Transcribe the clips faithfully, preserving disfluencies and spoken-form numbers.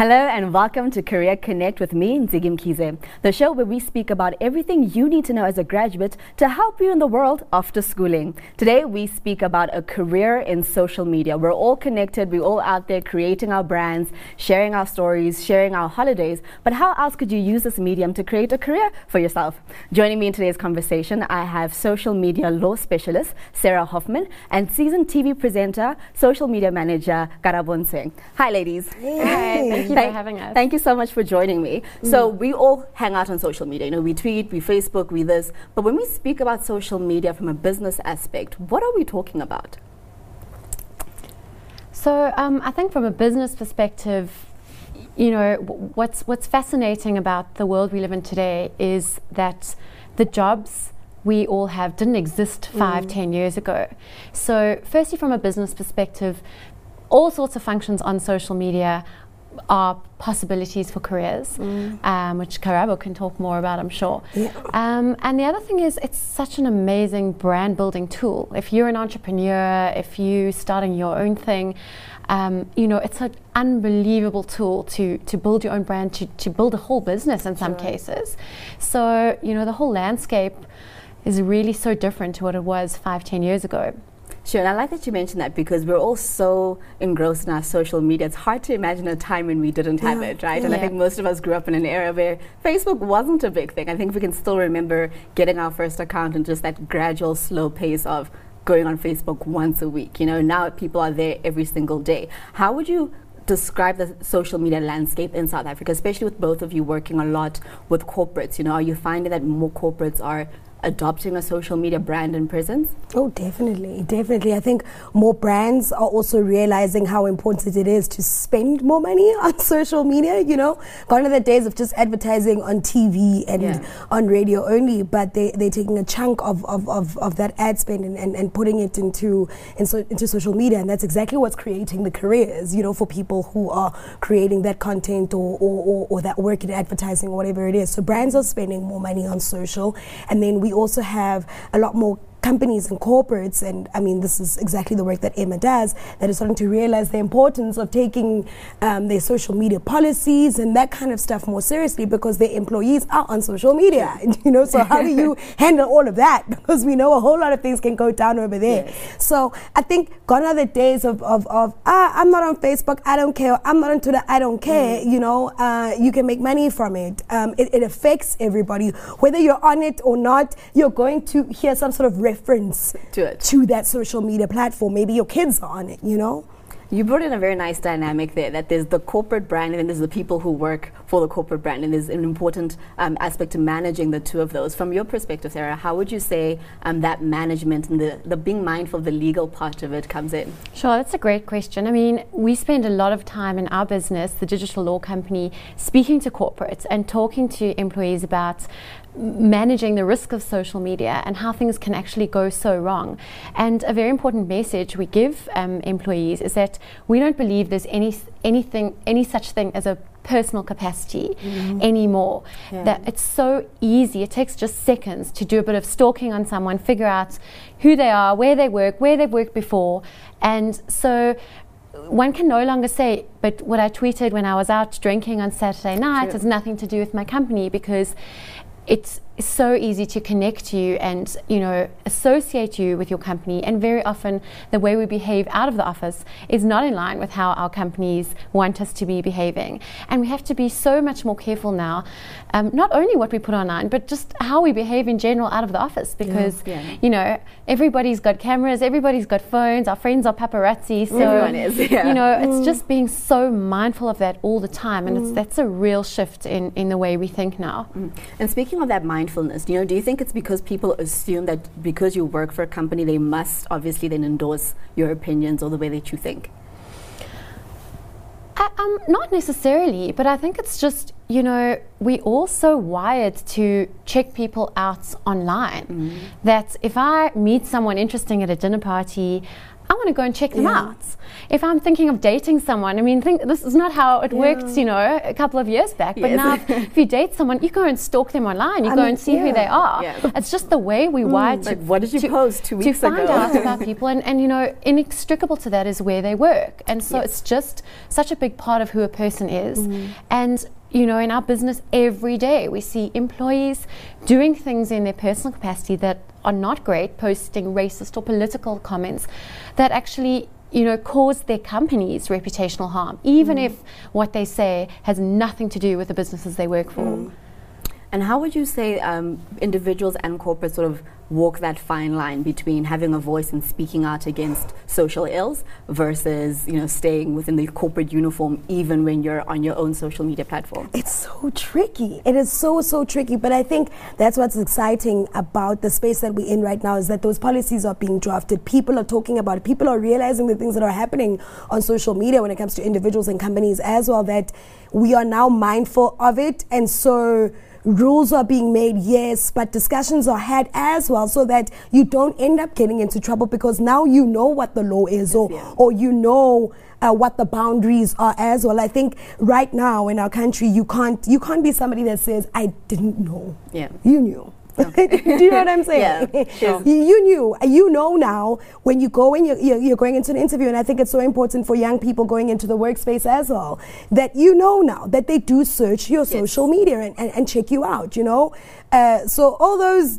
Hello and welcome to Career Connect with me, Nzigi Mkhize, the show where we speak about everything you need to know as a graduate to help you in the world after schooling. Today we speak about a career in social media. We're all connected, we're all out there creating our brands, sharing our stories, sharing our holidays, but how else could you use this medium to create a career for yourself? Joining me in today's conversation, I have social media law specialist Sarah Hoffman and seasoned T V presenter, social media manager Karabon Singh. Hi ladies. Hey. Thank you for having us. Thank you so much for joining me. Mm. So we all hang out on social media. You know, we tweet, we Facebook, we this. But when we speak about social media from a business aspect, what are we talking about? So um, I think from a business perspective, you know, w- what's what's fascinating about the world we live in today is that the jobs we all have didn't exist five, mm. ten years ago. So firstly, from a business perspective, all sorts of functions on social media are possibilities for careers, mm. um, which Karabo can talk more about, I'm sure. Yeah. Um, and the other thing is, it's such an amazing brand building tool. If you're an entrepreneur, if you're starting your own thing, um, you know, it's an unbelievable tool to to build your own brand, to, to build a whole business in some Sure. cases. So, you know, the whole landscape is really so different to what it was five, ten years ago. Sure, and I like that you mentioned that because we're all so engrossed in our social media. It's hard to imagine a time when we didn't have Yeah. it, right? Yeah. And I think most of us grew up in an era where Facebook wasn't a big thing. I think we can still remember getting our first account and just that gradual, slow pace of going on Facebook once a week. You know, now people are there every single day. How would you describe the social media landscape in South Africa, especially with both of you working a lot with corporates? You know, are you finding that more corporates are adopting a social media brand and presence? Oh, definitely, definitely. I think more brands are also realizing how important it is to spend more money on social media, you know. Gone are the days of just advertising on T V and Yeah. on radio only, but they, they're taking a chunk of, of, of, of that ad spend and, and, and putting it into, in so, into social media. And that's exactly what's creating the careers, you know, for people who are creating that content or, or, or, or that work in advertising or whatever it is. So brands are spending more money on social. And then we also have a lot more companies and corporates, and I mean this is exactly the work that Emma does, that is starting to realize the importance of taking um, their social media policies and that kind of stuff more seriously, because their employees are on social media, you know. So how do you handle all of that? Because we know a whole lot of things can go down over there. Yes. So I think gone are the days of, of, of ah, I'm not on Facebook, I don't care, I'm not on Twitter, I don't care, mm. you know. Uh, you can make money from it. Um, it. It affects everybody. Whether you're on it or not, you're going to hear some sort of reference To it. to that social media platform. Maybe your kids are on it, you know. You brought in a very nice dynamic there, that there's the corporate brand and then there's the people who work for the corporate brand, and there's an important um, aspect to managing the two of those. From your perspective, Sarah, how would you say um, that management and the, the being mindful of the legal part of it comes in? Sure, that's a great question. I mean, we spend a lot of time in our business, the digital law company, speaking to corporates and talking to employees about managing the risk of social media and how things can actually go so wrong. And a very important message we give um, employees is that we don't believe there's any anything any such thing as a personal capacity mm-hmm. anymore. Yeah. That it's so easy, it takes just seconds to do a bit of stalking on someone, figure out who they are, where they work, where they've worked before. And so one can no longer say, but what I tweeted when I was out drinking on Saturday night True. has nothing to do with my company, because it's so easy to connect you and, you know, associate you with your company. And very often the way we behave out of the office is not in line with how our companies want us to be behaving. And we have to be so much more careful now, um, not only what we put online, but just how we behave in general out of the office, because, Yeah. Yeah. you know, everybody's got cameras, everybody's got phones, our friends are paparazzi. So, Everyone is, yeah. you know, Mm. it's just being so mindful of that all the time. And it's, that's a real shift in, in the way we think now. Mm. And speaking of that mindfulness, you know, do you think it's because people assume that because you work for a company, they must obviously then endorse your opinions or the way that you think? I, um, not necessarily, but I think it's just, you know, we all so wired to check people out online Mm. that if I meet someone interesting at a dinner party, I want to go and check them Yeah. out. If I'm thinking of dating someone, I mean, think, this is not how it Yeah. worked, you know, a couple of years back. But Yes. now, if, if you date someone, you go and stalk them online. You I go mean, and see who yeah. they are. Yeah. It's just the way we wired to Like, what did you to, post two to weeks find ago? out about people. And, and, you know, inextricable to that is where they work. And so Yes. it's just such a big part of who a person is. And you know, in our business every day, we see employees doing things in their personal capacity that are not great, posting racist or political comments that actually, you know, cause their companies reputational harm, even Mm. if what they say has nothing to do with the businesses they work for. Mm. And how would you say um, individuals and corporates sort of walk that fine line between having a voice and speaking out against social ills versus, you know, staying within the corporate uniform even when you're on your own social media platform? It's so tricky. It is so, so tricky. But I think that's what's exciting about the space that we're in right now is that those policies are being drafted. People are talking about it. People are realizing the things that are happening on social media when it comes to individuals and companies as well, that we are now mindful of it. And so rules are being made, yes, but discussions are had as well so that you don't end up getting into trouble because now you know what the law is or, yeah. or you know uh, what the boundaries are as well. I think right now in our country, you can't you can't be somebody that says, I didn't know. Yeah. You knew. Do you know what I'm saying? Yeah, sure. you, you knew. You know now when you go and you're, you're, you're going into an interview, and I think it's so important for young people going into the workspace as well, that you know now that they do search your Yes. social media and, and, and check you out, you know? Uh, so all those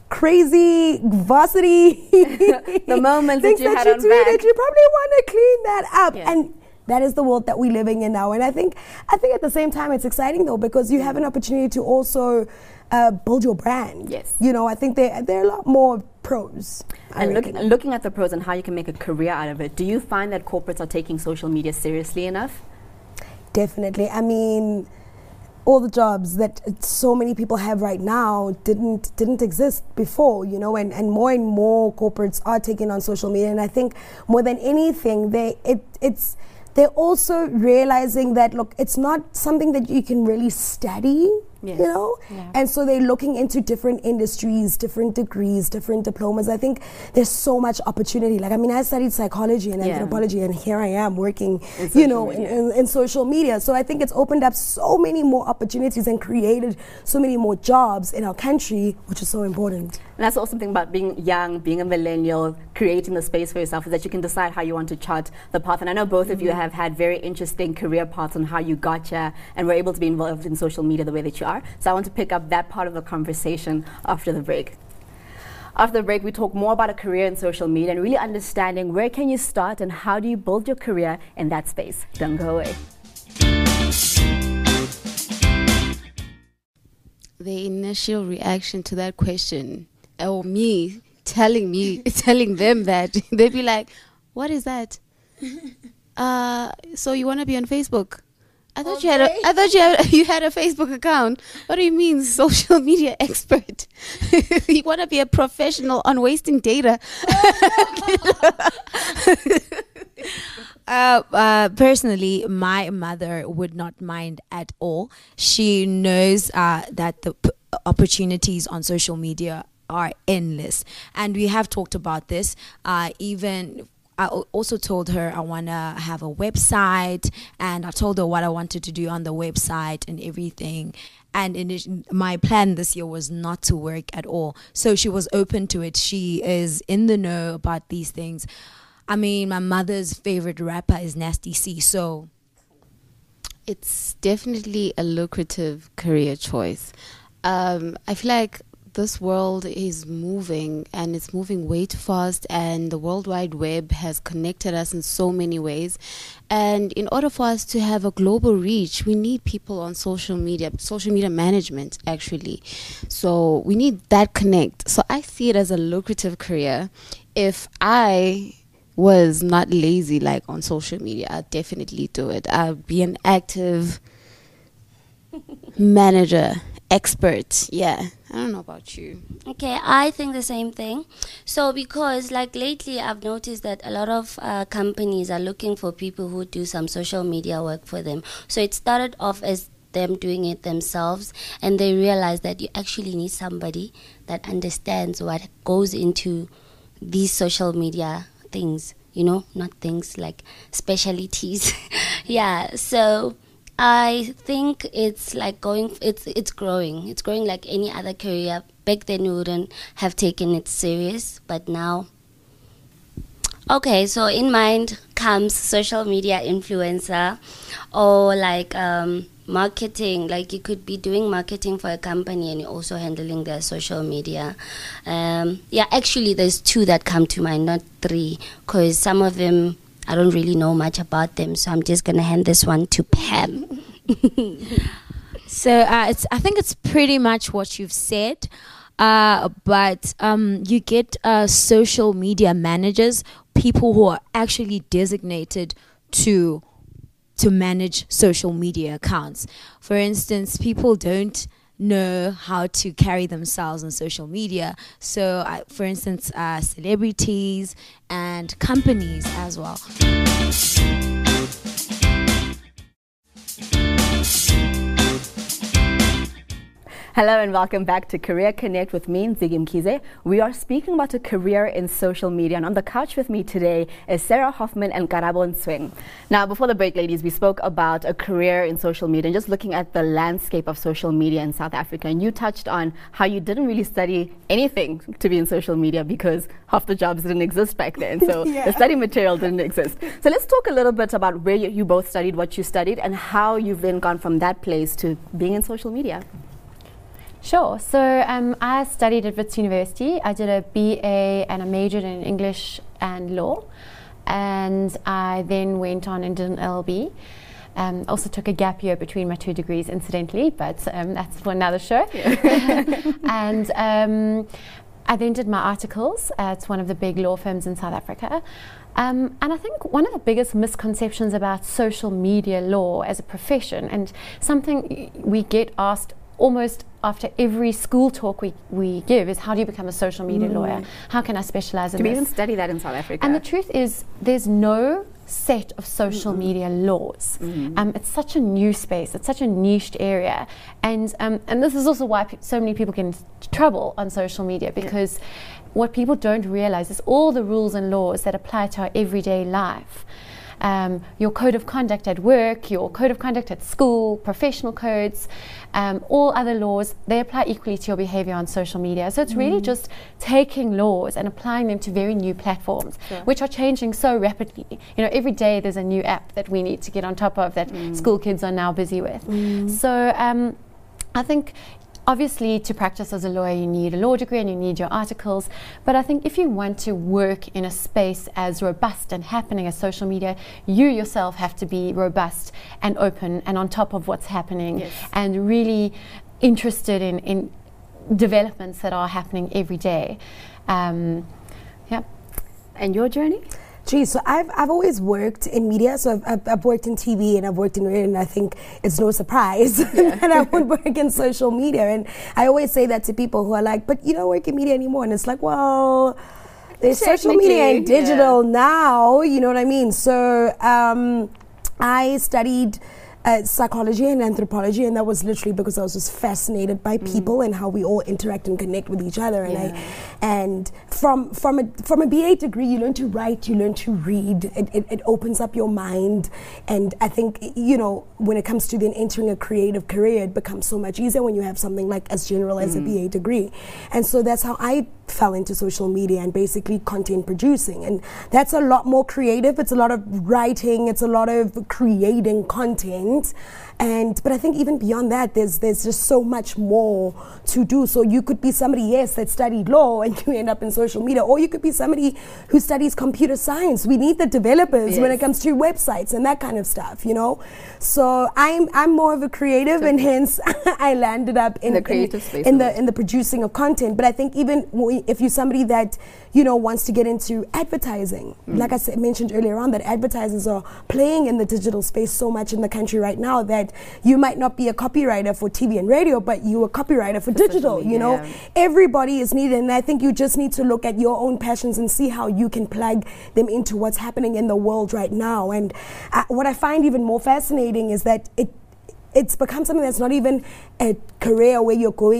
crazy varsity The moments that things you that had you on tweeted, back. you probably want to clean that up. Yeah. And that is the world that we're living in now. And I think I think at the same time it's exciting though, because you have an opportunity to also uh, build your brand. Yes. You know, I think there there are a lot more pros. I And look, reckon. looking at the pros and how you can make a career out of it, do you find that corporates are taking social media seriously enough? Definitely. I mean, all the jobs that so many people have right now didn't didn't exist before, you know, and, and more and more corporates are taking on social media. And I think more than anything, they it it's they're also realizing that, look, it's not something that you can really study. Yes. You know, Yeah. and so they're looking into different industries, different degrees, different diplomas. I think there's so much opportunity. Like, I mean, I studied psychology and Yeah. anthropology, and here I am working, In you social know, in, media. in, in social media. So I think it's opened up so many more opportunities and created so many more jobs in our country, which is so important. And that's also something about being young, being a millennial, creating the space for yourself, is that you can decide how you want to chart the path. And I know both Mm-hmm. of you have had very interesting career paths on how you got here and were able to be involved in social media the way that you are. So I want to pick up that part of the conversation after the break. After the break, we talk more about a career in social media and really understanding where can you start and how do you build your career in that space. Don't go away. The initial reaction to that question, or me telling me, telling them that, they'd be like, "What is that? Uh, so you want to be on Facebook? I thought you had a, I thought you had, you had a Facebook account. What do you mean, social media expert? You want to be a professional on wasting data?" Uh, uh, personally, my mother would not mind at all. She knows uh, that the p- opportunities on social media are endless, and we have talked about this. Uh, even I al- also told her I want to have a website, and I told her what I wanted to do on the website and everything. And init- my plan this year was not to work at all. So she was open to it. She is in the know about these things. I mean, my mother's favorite rapper is Nasty C, so it's definitely a lucrative career choice. Um, I feel like this world is moving, and it's moving way too fast, and the World Wide Web has connected us in so many ways. And in order for us to have a global reach, we need people on social media, social media management, actually. So we need that connect. So I see it as a lucrative career. If I was not lazy like on social media, I'd definitely do it. I'd be an active manager, expert. Yeah. I don't know about you. Okay, I think the same thing. So because like lately I've noticed that a lot of uh, companies are looking for people who do some social media work for them. So it started off as them doing it themselves, and they realized that you actually need somebody that understands what goes into these social media things you know, not things like specialties. Yeah, so I think it's like going, it's it's growing. It's growing like any other career. Back then we wouldn't have taken it serious, but now. Okay, so in mind comes social media influencer or like um, marketing. Like you could be doing marketing for a company and you're also handling their social media. Um, yeah, actually there's two that come to mind, not three, because some of them I don't really know much about them. So I'm just going to hand this one to Pam. So uh, it's I think it's pretty much what you've said. Uh, but um, you get uh, social media managers, people who are actually designated to to manage social media accounts. For instance, people don't know how to carry themselves on social media. So, uh, for instance, uh, celebrities and companies as well. Hello and welcome back to Career Connect with me, Nzigi Mkhize. We are speaking about a career in social media, and on the couch with me today is Sarah Hoffman and Karabo Nsweng. Now, before the break, ladies, we spoke about a career in social media and just looking at the landscape of social media in South Africa. And you touched on how you didn't really study anything to be in social media because half the jobs didn't exist back then. So yeah. The study material didn't exist. So let's talk a little bit about where you, you both studied, what you studied, and how you've then gone from that place to being in social media. Sure. So um, I studied at Wits University. I did a B A and I majored in English and law. And I then went on and did an L L B. Um, also took a gap year between my two degrees, incidentally, but um, that's for another show. Yeah. And um, I then did my articles at one of the big law firms in South Africa. Um, and I think one of the biggest misconceptions about social media law as a profession, and something we get asked almost after every school talk we, we give, is how do you become a social media mm. lawyer? How can I specialize in do this? Do we even study that in South Africa? And the truth is, there's no set of social mm-hmm. media laws. Mm-hmm. Um, it's such a new space. It's such a niched area. And um, and this is also why pe- so many people get into trouble on social media, because yeah. what people don't realize is all the rules and laws that apply to our everyday life. Um, your code of conduct at work, your code of conduct at school, professional codes, um, all other laws, they apply equally to your behavior on social media. So it's mm. really just taking laws and applying them to very new platforms, sure. which are changing so rapidly. You know, every day there's a new app that we need to get on top of that mm. school kids are now busy with. Mm. So um, I think obviously, to practice as a lawyer, you need a law degree and you need your articles. But I think if you want to work in a space as robust and happening as social media, you yourself have to be robust and open and on top of what's happening yes. and really interested in, in developments that are happening every day. Um, yeah. And your journey? Geez, so I've I've always worked in media. So I've, I've, I've worked in T V and I've worked in radio, and I think it's no surprise yeah. that I would work in social media. And I always say that to people who are like, "But you don't work in media anymore," and it's like, well, there's social media and digital yeah. now. You know what I mean? So um, I studied Uh, psychology and anthropology, and that was literally because I was just fascinated by mm. people and how we all interact and connect with each other. And yeah. I, and from from a from a B A degree, you learn to write, you learn to read. It, it, it opens up your mind, and I think you know when it comes to then entering a creative career, it becomes so much easier when you have something like as general mm. as a B A degree. And so that's how I fell into social media and basically content producing, and that's a lot more creative. It's a lot of writing. It's a lot of creating content. And but I think even beyond that, there's there's just so much more to do. So you could be somebody, yes, that studied law and you end up in social media, or you could be somebody who studies computer science. We need the developers yes. when it comes to websites and that kind of stuff, you know. So I'm I'm more of a creative, and hence I landed up in, in the creative in, space in the in the producing of content. But I think even w- if you're somebody that you know wants to get into advertising, mm. like I said, mentioned earlier on, that advertisers are playing in the digital space so much in the country right now that you might not be a copywriter for T V and radio, but you're a copywriter for, for digital, you know. Yeah. Everybody is needed, and I think you just need to look at your own passions and see how you can plug them into what's happening in the world right now. And uh, what I find even more fascinating is that it it's become something that's not even a career where you're going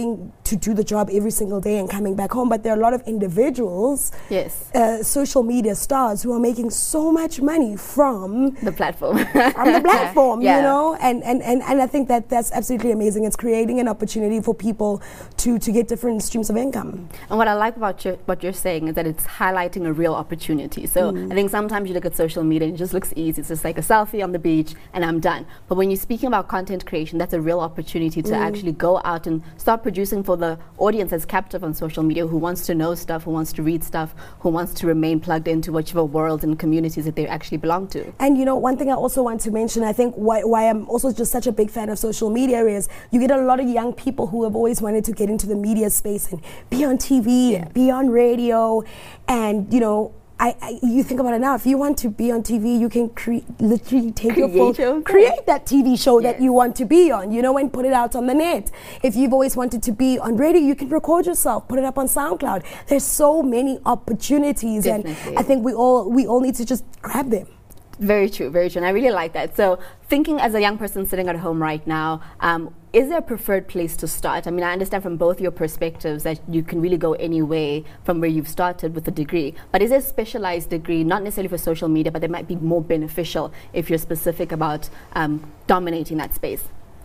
to do the job every single day and coming back home. But there are a lot of individuals, yes, uh, social media stars who are making so much money from the platform, from the platform, yeah. you know, and, and, and, and I think that that's absolutely amazing. It's creating an opportunity for people to, to get different streams of income. And what I like about your, what you're saying is that it's highlighting a real opportunity. So mm. I think sometimes you look at social media and it just looks easy. It's just like a selfie on the beach and I'm done. But when you're speaking about content creation, that's a real opportunity to mm. actually go out and start producing for the audience that's captive on social media, who wants to know stuff, who wants to read stuff, who wants to remain plugged into whichever worlds and communities that they actually belong to. And you know, one thing I also want to mention, I think why, why I'm also just such a big fan of social media is you get a lot of young people who have always wanted to get into the media space and be on T V, yeah. and be on radio, and you know, I, I, you think about it now, if you want to be on T V, you can cre- literally take create your phone, create that T V show yes. that you want to be on, you know, and put it out on the net. If you've always wanted to be on radio, you can record yourself, put it up on SoundCloud. There's so many opportunities, Definitely. and I think we all we all need to just grab them. Very true, very true. And I really like that. So thinking as a young person sitting at home right now, um, is there a preferred place to start? I mean, I understand from both your perspectives that you can really go any way from where you've started with a degree. But is there a specialized degree, not necessarily for social media, but that might be more beneficial if you're specific about um, dominating that space?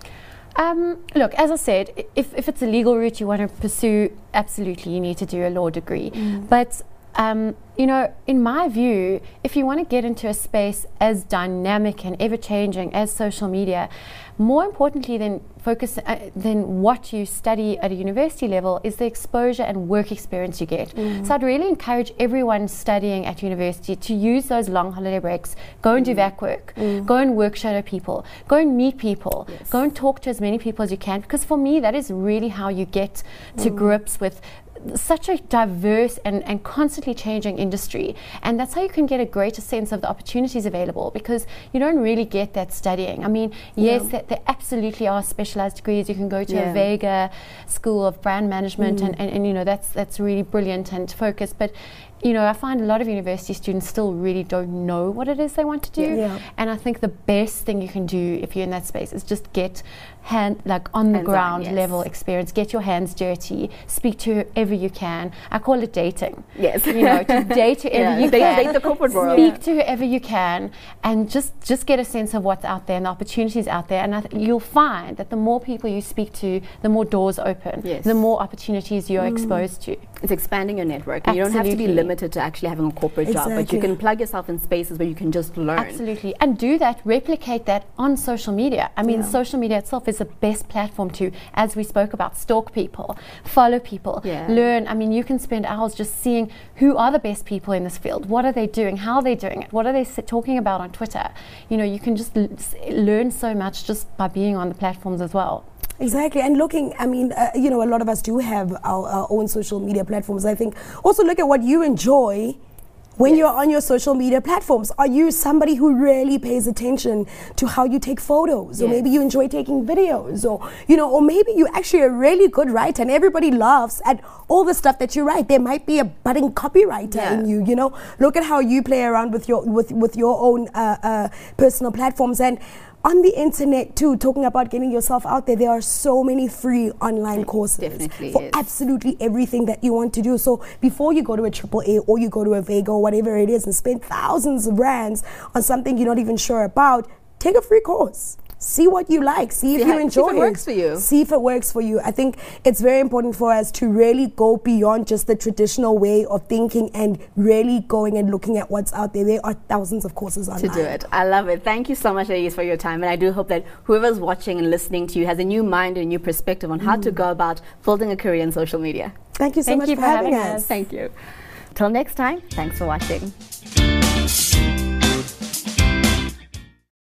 Um, look, as I said, if, if it's a legal route you want to pursue, absolutely you need to do a law degree. Mm. But Um, you know, in my view, if you want to get into a space as dynamic and ever-changing as social media, more importantly than focus uh, than what you study at a university level is the exposure and work experience you get. Mm. So I'd really encourage everyone studying at university to use those long holiday breaks, go and mm. do vac work, mm. go and work shadow people, go and meet people, yes. go and talk to as many people as you can, because for me that is really how you get to mm. grips with such a diverse and, and constantly changing industry, and that's how you can get a greater sense of the opportunities available, because you don't really get that studying. I mean, yes, yeah. that there absolutely are specialized degrees. You can go to yeah. a Vega School of Brand Management, mm. and, and, and you know that's that's really brilliant and focused, but you know, I find a lot of university students still really don't know what it is they want to do. Yeah. Yeah. And I think the best thing you can do if you're in that space is just get hand like on the hands ground on, yes. level experience, get your hands dirty, speak to whoever you can. I call it dating. Yes. You know, to date whoever yeah. you date, can. Date the corporate world. Speak to whoever you can and just, just get a sense of what's out there and the opportunities out there. And I th- you'll find that the more people you speak to, the more doors open, yes. the more opportunities you're mm. exposed to. It's expanding your network. And you don't have to be limited to actually having a corporate exactly. job, but you can plug yourself in spaces where you can just learn. Absolutely. And do that, replicate that on social media. I mean, yeah. social media itself is the best platform to, as we spoke about, stalk people, follow people, yeah. learn. I mean, you can spend hours just seeing who are the best people in this field, what are they doing, how are they doing it, what are they s- talking about on Twitter. You know, you can just l- s- learn so much just by being on the platforms as well. Exactly, and looking, I mean, uh, you know, a lot of us do have our, our own social media platforms. I think also look at what you enjoy when yes. you're on your social media platforms. Are you somebody who really pays attention to how you take photos? Yes. Or maybe you enjoy taking videos, or, you know, or maybe you're actually a really good writer and everybody laughs at all the stuff that you write. There might be a budding copywriter yeah. in you, you know. Look at how you play around with your, with, with your own uh, uh, personal platforms. And on the internet too, talking about getting yourself out there, there are so many free online courses Definitely for is. absolutely everything that you want to do. So before you go to a triple A or you go to a Vega or whatever it is and spend thousands of rands on something you're not even sure about, take a free course. See what you like. See if yeah, you enjoy see if it. works for you. See if it works for you. I think it's very important for us to really go beyond just the traditional way of thinking and really going and looking at what's out there. There are thousands of courses online. To do it. I love it. Thank you so much, ladies, for your time. And I do hope that whoever's watching and listening to you has a new mind and a new perspective on mm. how to go about building a career in social media. Thank you so Thank much you for, for having having us. us. Thank you. Till next time, thanks for watching.